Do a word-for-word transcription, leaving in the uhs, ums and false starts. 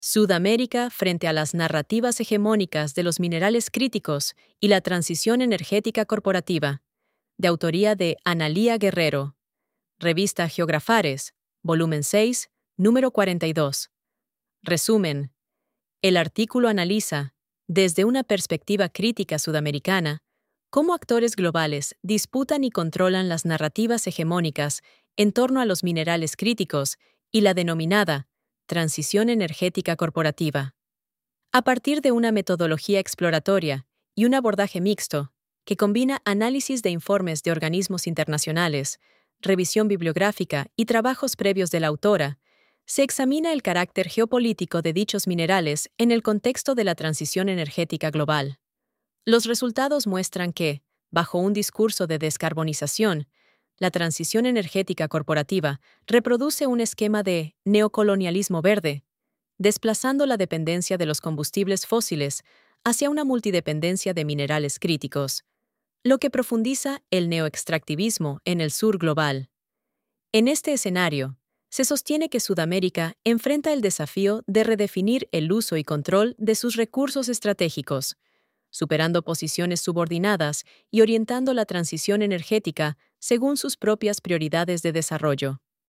Sudamérica frente a las narrativas hegemónicas de los minerales críticos y la transición energética corporativa, de autoría de Analía Guerrero. Revista Geografares, volumen seis, número cuarenta y dos. Resumen. El artículo analiza, desde una perspectiva crítica sudamericana, cómo actores globales disputan y controlan las narrativas hegemónicas en torno a los minerales críticos y la denominada transición energética corporativa. A partir de una metodología exploratoria y un abordaje mixto, que combina análisis de informes de organismos internacionales, revisión bibliográfica y trabajos previos de la autora, se examina el carácter geopolítico de dichos minerales en el contexto de la transición energética global. Los resultados muestran que, bajo un discurso de descarbonización, la transición energética corporativa reproduce un esquema de neocolonialismo verde, desplazando la dependencia de los combustibles fósiles hacia una multidependencia de minerales críticos, lo que profundiza el neoextractivismo en el sur global. En este escenario, se sostiene que Sudamérica enfrenta el desafío de redefinir el uso y control de sus recursos estratégicos, superando posiciones subordinadas y orientando la transición energética según sus propias prioridades de desarrollo.